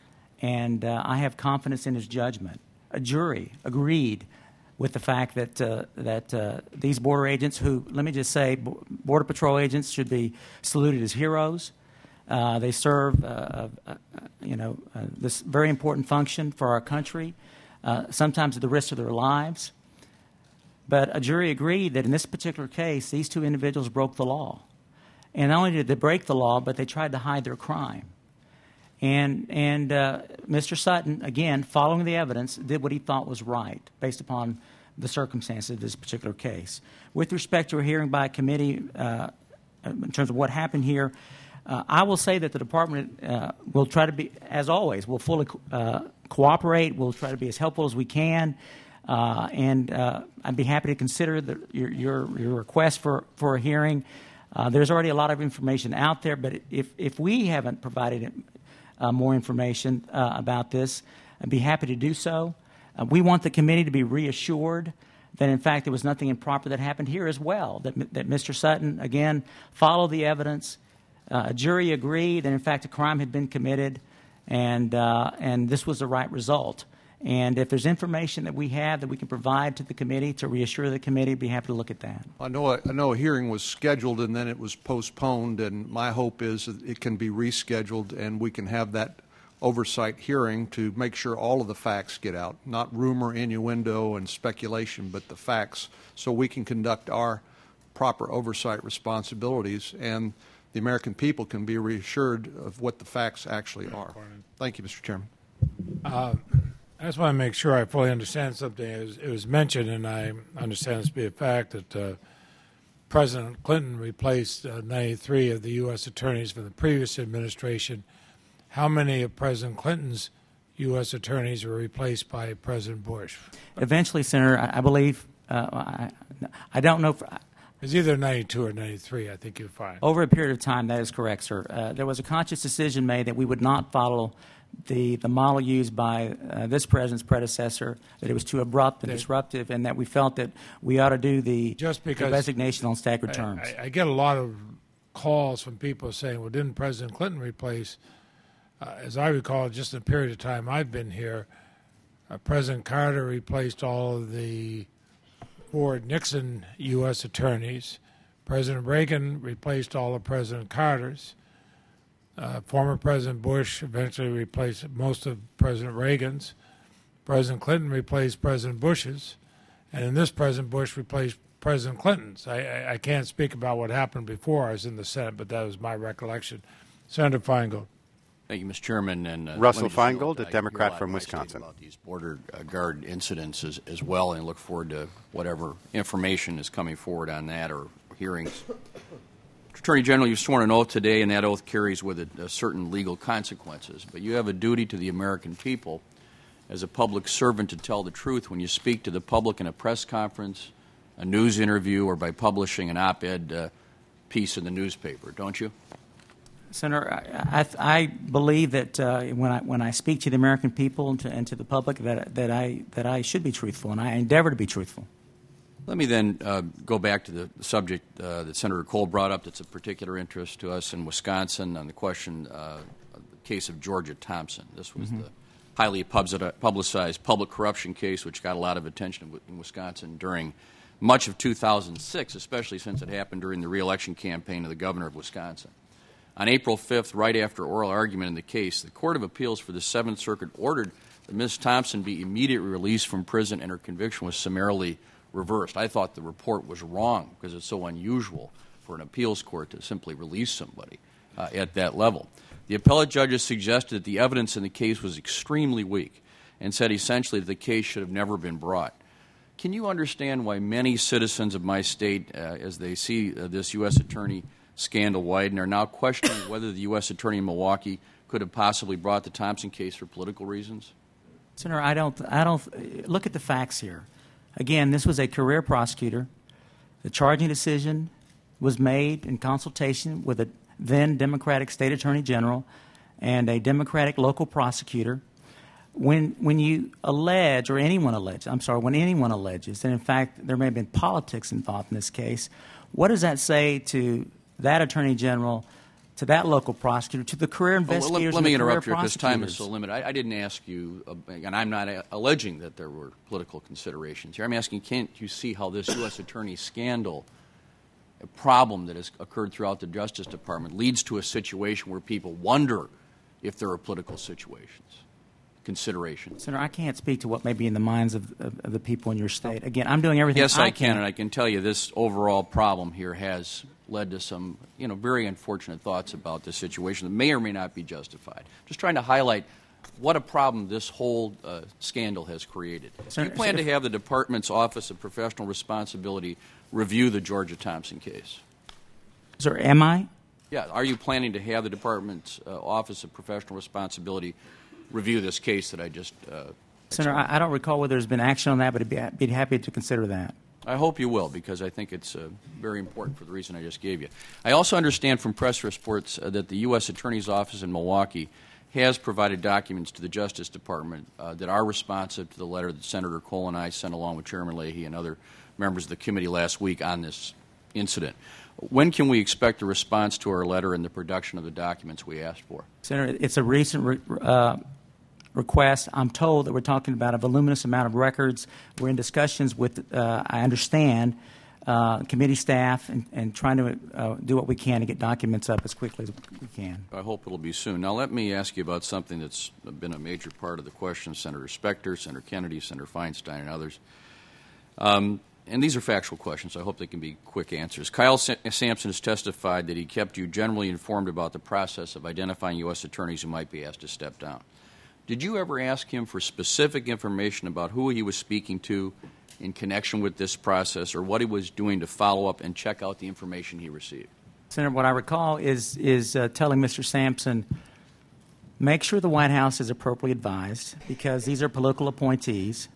and uh, I have confidence in his judgment. A jury agreed with the fact that uh, that uh, these border agents, who, let me just say, Border Patrol agents should be saluted as heroes. Uh, they serve, uh, uh, uh, you know, uh, this very important function for our country, uh, sometimes at the risk of their lives. But a jury agreed that in this particular case, these two individuals broke the law. And not only did they break the law, but they tried to hide their crime. And, and uh, Mister Sutton, again, following the evidence, did what he thought was right based upon the circumstances of this particular case. With respect to a hearing by a committee uh, in terms of what happened here, Uh, I will say that the department uh, will try to be, as always, will fully co- uh, cooperate. We'll try to be as helpful as we can, uh, and uh, I'd be happy to consider the, your, your your request for, for a hearing. Uh, there's already a lot of information out there, but if if we haven't provided uh, more information uh, about this, I'd be happy to do so. Uh, we want the committee to be reassured that, in fact, there was nothing improper that happened here as well. That that Mister Sutton, again, followed the evidence. Uh, a jury agreed that, in fact, a crime had been committed, and uh, and this was the right result. And if there's information that we have that we can provide to the committee to reassure the committee, I'd be happy to look at that. I know, I know a hearing was scheduled and then it was postponed, and my hope is that it can be rescheduled and we can have that oversight hearing to make sure all of the facts get out, not rumor, innuendo, and speculation, but the facts, so we can conduct our proper oversight responsibilities and the American people can be reassured of what the facts actually are. Thank you, Mister Chairman. Uh, I just want to make sure I fully understand something. It was, it was mentioned, and I understand this to be a fact, that uh, President Clinton replaced uh, ninety-three of the U S attorneys from the previous administration. How many of President Clinton's U S attorneys were replaced by President Bush? Eventually, Senator, I, I believe, uh, I, I don't know. For, It's either ninety-two or ninety-three, I think you'll find. Over a period of time, that is correct, sir. Uh, there was a conscious decision made that we would not follow the, the model used by uh, this president's predecessor, that it was too abrupt and disruptive, and that we felt that we ought to do the, Just because the resignation on staggered I, terms. I, I get a lot of calls from people saying, well, didn't President Clinton replace, uh, as I recall, just in the period of time I've been here, uh, President Carter replaced all of the Ford Nixon U S attorneys. President Reagan replaced all of President Carter's. Uh, former President Bush eventually replaced most of President Reagan's. President Clinton replaced President Bush's. And then this President Bush replaced President Clinton's. I, I, I can't speak about what happened before I was in the Senate, but that was my recollection. Senator Feingold. Thank you, Mister Chairman. And uh, Russell let me just note Feingold, that a I Democrat hear a lot from in my state Wisconsin. About these border uh, guard incidents as, as well, and I look forward to whatever information is coming forward on that or hearings. Attorney General, you've sworn an oath today, and that oath carries with it uh, certain legal consequences. But you have a duty to the American people as a public servant to tell the truth when you speak to the public in a press conference, a news interview, or by publishing an op-ed uh, piece in the newspaper, don't you? Senator, I, I, I believe that uh, when I when I speak to the American people and to, and to the public, that that I that I should be truthful, and I endeavor to be truthful. Let me then uh, go back to the subject uh, that Senator Cole brought up that's of particular interest to us in Wisconsin on the question, uh, of the case of Georgia Thompson. This was mm-hmm. the highly publicized public corruption case which got a lot of attention in Wisconsin during much of two thousand six, especially since it happened during the re-election campaign of the governor of Wisconsin. On April fifth, right after oral argument in the case, the Court of Appeals for the Seventh Circuit ordered that Miz Thompson be immediately released from prison and her conviction was summarily reversed. I thought the report was wrong because it's so unusual for an appeals court to simply release somebody uh, at that level. The appellate judges suggested that the evidence in the case was extremely weak and said essentially that the case should have never been brought. Can you understand why many citizens of my state, uh, as they see uh, this U S attorney scandal widen, are now questioning whether the U S attorney in Milwaukee could have possibly brought the Thompson case for political reasons? Senator, I don't, I don't, look at the facts here. Again, this was a career prosecutor. The charging decision was made in consultation with a then Democratic State Attorney General and a Democratic local prosecutor. When, when you allege, or anyone alleges, I'm sorry, when anyone alleges that in fact there may have been politics involved in this case, what does that say to that Attorney General, to that local prosecutor, to the career investigators? Well, let, let and me the interrupt career you because time is prosecutors? so limited. I, I didn't ask you, uh, and I'm not uh, alleging that there were political considerations here. I'm asking, can't you see how this U S attorney scandal, a problem that has occurred throughout the Justice Department, leads to a situation where people wonder if there are political situations, considerations? Senator, I can't speak to what may be in the minds of, of, of the people in your state. Again, I'm doing everything Yes, I, I can, and I can tell you this overall problem here has led to some, you know, very unfortunate thoughts about this situation that may or may not be justified. Just trying to highlight what a problem this whole uh, scandal has created. Do you plan to have the Department's Office of Professional Responsibility review the Georgia Thompson case? Sir, am I? Yeah. Are you planning to have the Department's uh, Office of Professional Responsibility review this case that I just uh, Senator, I, I don't recall whether there's been action on that, but I'd be, be happy to consider that. I hope you will, because I think it's uh, very important for the reason I just gave you. I also understand from press reports uh, that the U S Attorney's Office in Milwaukee has provided documents to the Justice Department uh, that are responsive to the letter that Senator Cole and I sent along with Chairman Leahy and other members of the committee last week on this incident. When can we expect a response to our letter and the production of the documents we asked for? Senator, it's a recent re- uh, request. I'm told that we're talking about a voluminous amount of records. We're in discussions with, uh, I understand, uh, committee staff and, and trying to uh, do what we can to get documents up as quickly as we can. I hope it'll be soon. Now, let me ask you about something that's been a major part of the question. Senator Specter, Senator Kennedy, Senator Feinstein, and others. Um, and these are factual questions. I hope they can be quick answers. Kyle Sampson has testified that he kept you generally informed about the process of identifying U S attorneys who might be asked to step down. Did you ever ask him for specific information about who he was speaking to in connection with this process, or what he was doing to follow up and check out the information he received? Senator, what I recall is, is uh, telling Mister Sampson, make sure the White House is appropriately advised, because these are political appointees,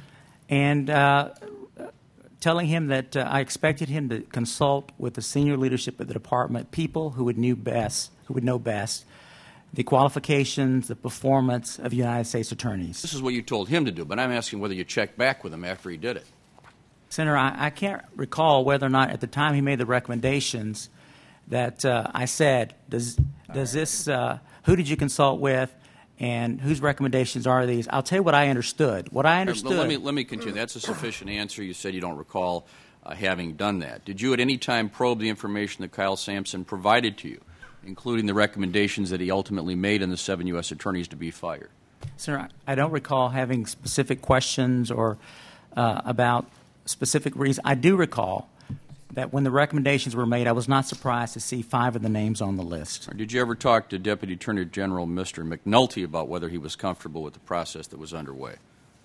and uh, telling him that uh, I expected him to consult with the senior leadership of the department, people who would knew best, who would know best, the qualifications, the performance of United States attorneys. This is what you told him to do, but I'm asking whether you checked back with him after he did it. Senator, I, I can't recall whether or not at the time he made the recommendations that uh, I said, does, does this, uh, who did you consult with, and whose recommendations are these? I'll tell you what I understood. What I understood. Let me, let me continue. That's a sufficient answer. You said you don't recall uh, having done that. Did you at any time probe the information that Kyle Sampson provided to you, including the recommendations that he ultimately made in the seven U S attorneys to be fired? Sir, I don't recall having specific questions or uh, about specific reasons. I do recall that when the recommendations were made, I was not surprised to see five of the names on the list. Or did you ever talk to Deputy Attorney General Mister McNulty about whether he was comfortable with the process that was underway?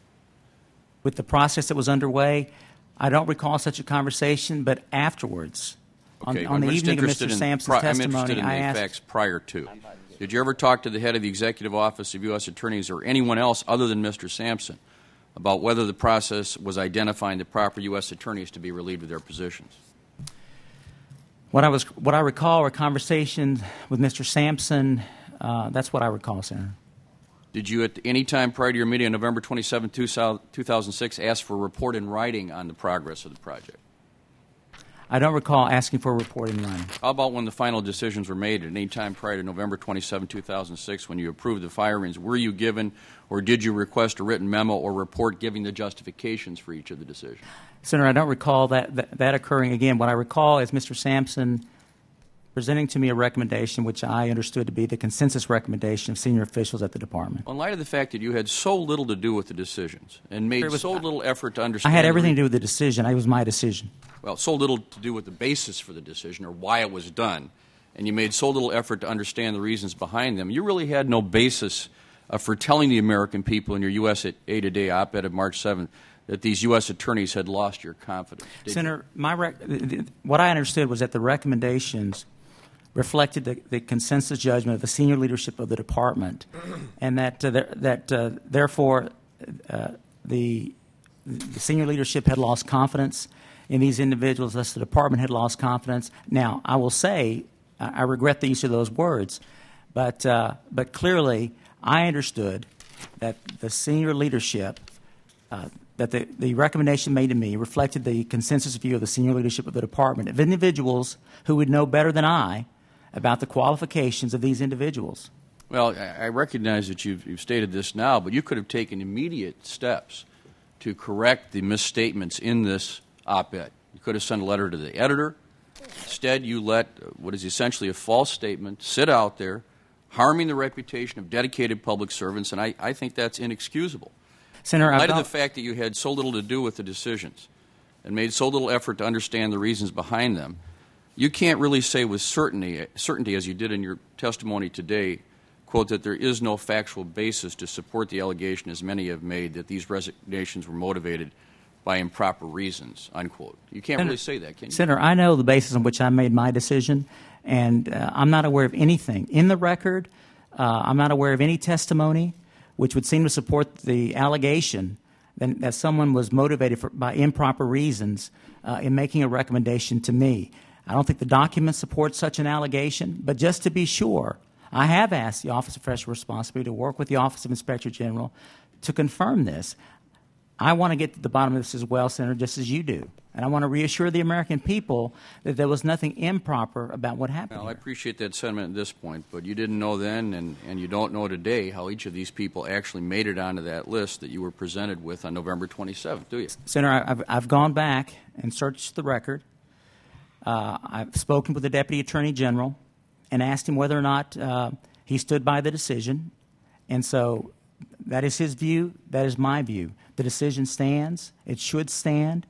With the process that was underway, I don't recall such a conversation, but afterwards, Okay, on, on the evening of Mister Sampson's pri- testimony, I'm interested in I the asked, facts prior to. Did you ever talk to the head of the Executive Office of U S Attorneys or anyone else other than Mister Sampson about whether the process was identifying the proper U S attorneys to be relieved of their positions? What I was, what I recall were conversations with Mister Sampson. Uh, that's what I recall, Senator. Did you at any time prior to your meeting on November twenty-seventh, two thousand six, ask for a report in writing on the progress of the project? I don't recall asking for a report in writing. How about when the final decisions were made at any time prior to November twenty-seventh, two thousand six, when you approved the firings? Were you given or did you request a written memo or report giving the justifications for each of the decisions? Senator, I don't recall that, that, that occurring again. What I recall is Mister Sampson presenting to me a recommendation which I understood to be the consensus recommendation of senior officials at the department. Well, in light of the fact that you had so little to do with the decisions and made was, so little effort to understand... I had everything to do with the decision. It was my decision. Well, so little to do with the basis for the decision or why it was done, and you made so little effort to understand the reasons behind them, you really had no basis uh, for telling the American people in your U S A Today op-ed of March seventh that these U S attorneys had lost your confidence. Did Senator, my rec- what I understood was that the recommendations reflected the, the consensus judgment of the senior leadership of the department, and that uh, there, that uh, therefore uh, the, the senior leadership had lost confidence in these individuals, thus the department had lost confidence. Now, I will say, I, I regret the use of those words, but uh, but clearly I understood that the senior leadership, uh, that the, the recommendation made to me reflected the consensus view of the senior leadership of the department, of individuals who would know better than I about the qualifications of these individuals. Well, I recognize that you've, you've stated this now, but you could have taken immediate steps to correct the misstatements in this op-ed. You could have sent a letter to the editor. Instead, you let what is essentially a false statement sit out there, harming the reputation of dedicated public servants, and I, I think that's inexcusable. Senator, in light I've of the fact that you had so little to do with the decisions and made so little effort to understand the reasons behind them, you can't really say with certainty, certainty as you did in your testimony today, quote, that there is no factual basis to support the allegation, as many have made, that these resignations were motivated by improper reasons, unquote. You can't Senator, really say that, can you? Senator, I know the basis on which I made my decision, and uh, I'm not aware of anything in the record. Uh, I'm not aware of any testimony which would seem to support the allegation that, that someone was motivated for, by improper reasons uh, in making a recommendation to me. I don't think the document supports such an allegation, but just to be sure, I have asked the Office of Professional Responsibility to work with the Office of Inspector General to confirm this. I want to get to the bottom of this as well, Senator, just as you do. And I want to reassure the American people that there was nothing improper about what happened. Well, I here. appreciate that sentiment at this point, but you didn't know then, and, and you don't know today, how each of these people actually made it onto that list that you were presented with on November twenty-seventh, do you? Senator, I've, I've gone back and searched the record. Uh, I've spoken with the Deputy Attorney General and asked him whether or not uh, he stood by the decision. And so that is his view. That is my view. The decision stands. It should stand.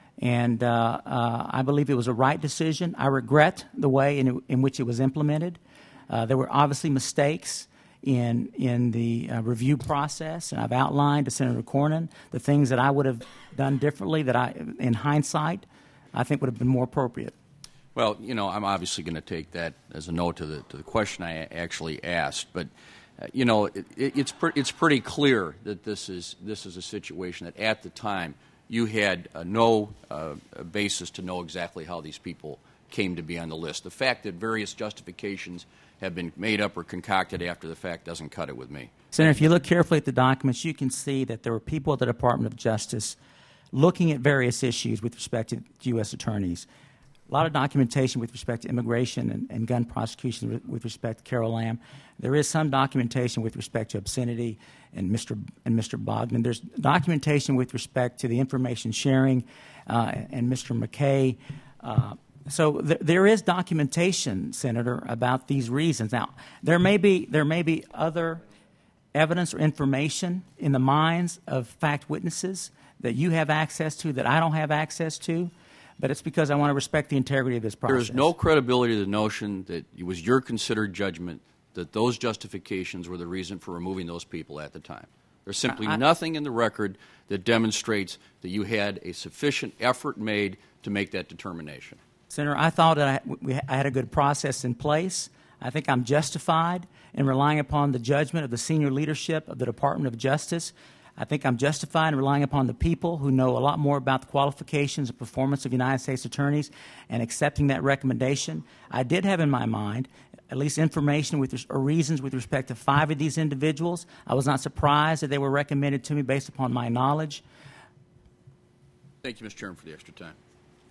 And uh, uh, I believe it was a right decision. I regret the way in, in which it was implemented. Uh, there were obviously mistakes in in the uh, review process, and I've outlined to Senator Cornyn the things that I would have done differently that I, in hindsight, I think would have been more appropriate. Well, you know, I'm obviously going to take that as a no to the to the question I actually asked, but uh, you know, it, it, it's pre- it's pretty clear that this is this is a situation that at the time you had uh, no uh, basis to know exactly how these people came to be on the list. The fact that various justifications have been made up or concocted after the fact doesn't cut it with me. Senator, if you look carefully at the documents, you can see that there were people at the Department of Justice looking at various issues with respect to U S attorneys. A lot of documentation with respect to immigration and, and gun prosecution with, with respect to Carol Lamb. There is some documentation with respect to obscenity and Mister and Mister Bogdan. There's documentation with respect to the information sharing uh, and Mister McKay. Uh, so th- there is documentation, Senator, about these reasons. Now, there may be there may be other evidence or information in the minds of fact witnesses that you have access to that I don't have access to. But it's because I want to respect the integrity of this process. There is no credibility to the notion that it was your considered judgment that those justifications were the reason for removing those people at the time. There's simply I, nothing in the record that demonstrates that you had a sufficient effort made to make that determination. Senator, I thought that I, we, I had a good process in place. I think I'm justified in relying upon the judgment of the senior leadership of the Department of Justice. I think I'm justified in relying upon the people who know a lot more about the qualifications and performance of United States attorneys and accepting that recommendation. I did have in my mind at least information with or reasons with respect to five of these individuals. I was not surprised that they were recommended to me based upon my knowledge. Thank you, Mister Chairman, for the extra time.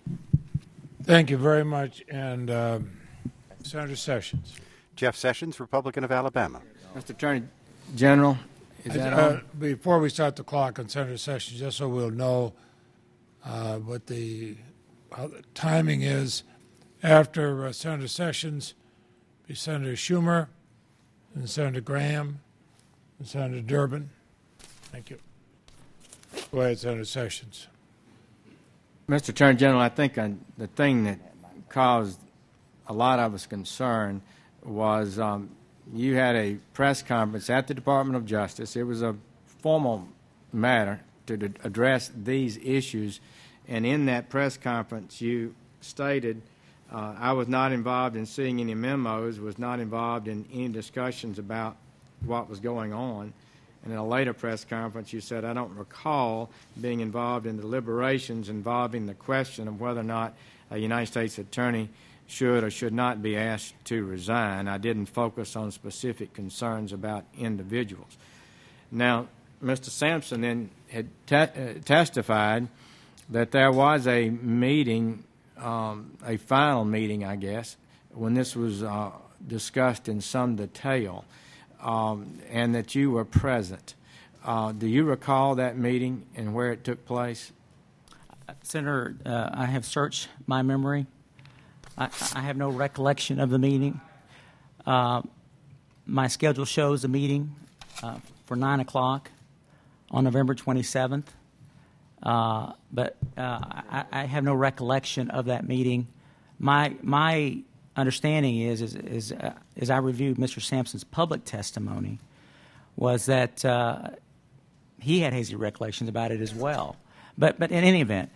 Thank you very much. And um, Senator Sessions. Jeff Sessions, Republican of Alabama. Mister Attorney General, is that uh, on? Before we start the clock on Senator Sessions, just so we'll know uh, what the, how the timing is, after uh, Senator Sessions, be Senator Schumer, and Senator Graham, and Senator Durbin. Thank you. Go ahead, Senator Sessions. Mister Attorney General, I think uh, the thing that caused a lot of us concern was um, you had a press conference at the Department of Justice. It was a formal matter to d- address these issues, and in that press conference you stated, uh, I was not involved in seeing any memos, was not involved in any discussions about what was going on. And in a later press conference you said, I don't recall being involved in deliberations involving the question of whether or not a United States attorney should or should not be asked to resign. I didn't focus on specific concerns about individuals. Now, Mister Sampson then had te- uh, testified that there was a meeting, um, a final meeting, I guess, when this was uh, discussed in some detail, um, and that you were present. Uh, do you recall that meeting and where it took place? Senator, uh, I have searched my memory. I, I have no recollection of the meeting. Uh, my schedule shows a meeting uh, for nine o'clock on November twenty-seventh, uh, but uh, I, I have no recollection of that meeting. My my understanding is, is, is uh, as I reviewed Mister Sampson's public testimony, was that uh, he had hazy recollections about it as well. But but in any event,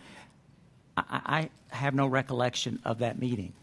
I, I have no recollection of that meeting.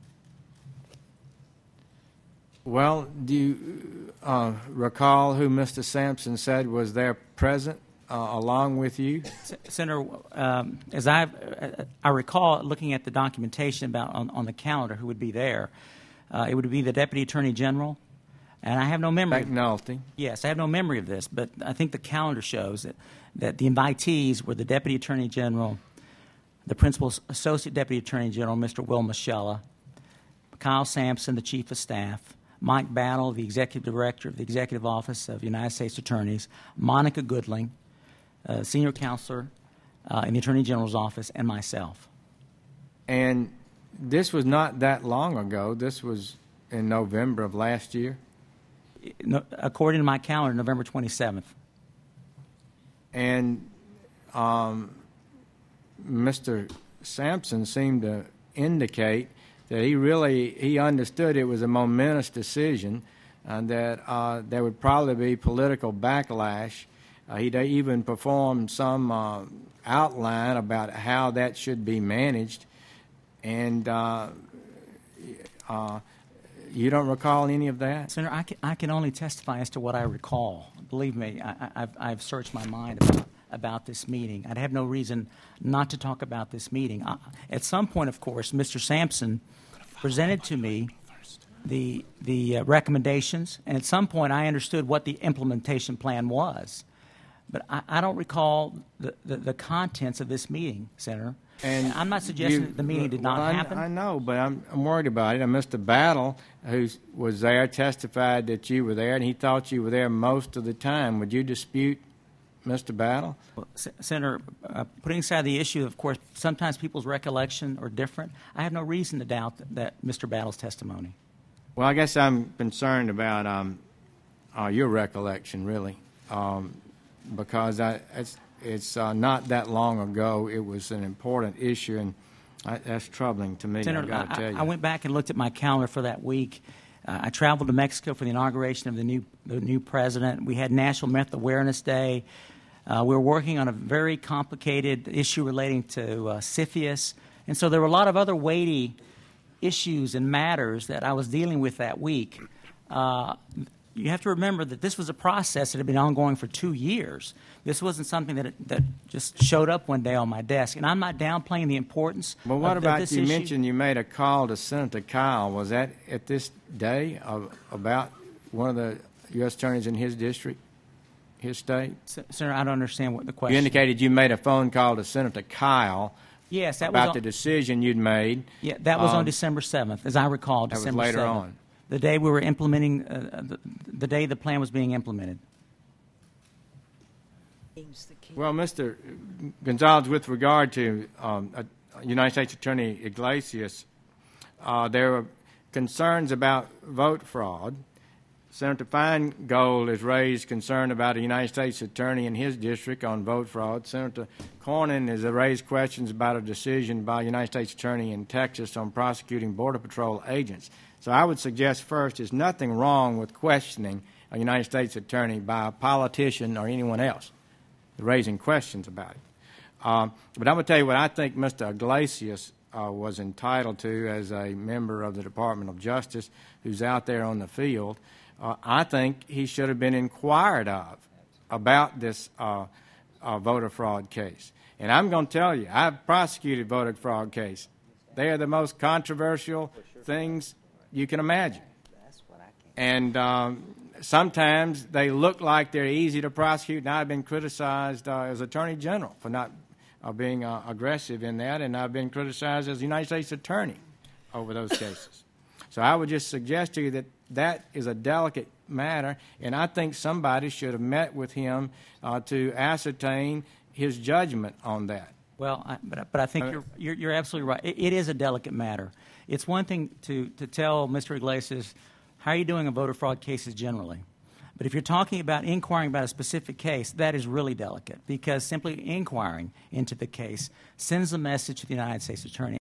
Well, do you uh, recall who Mister Sampson said was there present uh, along with you? S- Senator, um, as I uh, I recall looking at the documentation about on, on the calendar who would be there, uh, it would be the Deputy Attorney General, And I have no memory. McNulty. Yes, I have no memory of this, but I think the calendar shows that, that the invitees were the Deputy Attorney General, the Principal Associate Deputy Attorney General, Mister Will Michella, Kyle Sampson, the Chief of Staff, Mike Battle, the Executive Director of the Executive Office of United States Attorneys, Monica Goodling, uh, Senior Counselor uh, in the Attorney General's Office, and myself. And this was not that long ago. This was in November of last year. No, according to my calendar, November twenty-seventh. And um, Mister Sampson seemed to indicate that he really he understood it was a momentous decision, and that uh, there would probably be political backlash. Uh, he even performed some uh, outline about how that should be managed, and uh, uh, you don't recall any of that? Senator, I can, I can only testify as to what I recall. Believe me, I, I've, I've searched my mind about, about this meeting. I'd have no reason not to talk about this meeting. I, at some point, of course, Mister Sampson presented to me the, the uh, recommendations, and at some point I understood what the implementation plan was. But I, I don't recall the, the, the contents of this meeting, Senator. And I'm not suggesting you, that the meeting did not well, I, happen. I know, but I'm, I'm worried about it. And Mister Battle, who was there, testified that you were there, and he thought you were there most of the time. Would you dispute Mister Battle? Well, Senator, uh, putting aside the issue, of course, sometimes people's recollection are different. I have no reason to doubt that, that Mister Battle's testimony. Well, I guess I'm concerned about um, uh, your recollection, really, um, because I, it's, it's uh, not that long ago. It was an important issue, and I, that's troubling to me. Senator, I got to tell you. I went back and looked at my calendar for that week. Uh, I traveled to Mexico for the inauguration of the new the new president. We had National Meth Awareness Day. Uh, we were working on a very complicated issue relating to uh, CFIUS, and so there were a lot of other weighty issues and matters that I was dealing with that week. Uh, you have to remember that this was a process that had been ongoing for two years. This wasn't something that it, that just showed up one day on my desk. And I'm not downplaying the importance Well, what of, about of this you issue. mentioned you made a call to Senator Kyle. Was that at this day of, about one of the U S attorneys in his district, his state? Senator, I don't understand what the question You indicated you made a phone call to Senator Kyle yes, that about was on, the decision you'd made. Yeah, that was um, on December seventh, as I recall, that was December later seventh. on. The day we were implementing, uh, the, the day the plan was being implemented. Well, Mister Gonzalez, with regard to um, uh, United States Attorney Iglesias, uh, there were concerns about vote fraud. Senator Feingold has raised concern about a United States attorney in his district on vote fraud. Senator Cornyn has raised questions about a decision by a United States attorney in Texas on prosecuting Border Patrol agents. So I would suggest first there's nothing wrong with questioning a United States attorney by a politician or anyone else, raising questions about it. Um, but I'm going to tell you what I think Mister Iglesias uh, was entitled to as a member of the Department of Justice who's out there on the field. Uh, I think he should have been inquired of about this uh, uh, voter fraud case. And I'm going to tell you, I've prosecuted voter fraud cases. They are the most controversial things you can imagine. And um, sometimes they look like they're easy to prosecute, and I've been criticized uh, as Attorney General for not uh, being uh, aggressive in that, and I've been criticized as United States Attorney over those cases. So I would just suggest to you that that is a delicate matter, and I think somebody should have met with him uh, to ascertain his judgment on that. Well, I, but, but I think you're, you're, you're absolutely right. It, it is a delicate matter. It's one thing to, to tell Mister Iglesias, how are you doing on voter fraud cases generally? But if you're talking about inquiring about a specific case, that is really delicate, because simply inquiring into the case sends a message to the United States Attorney.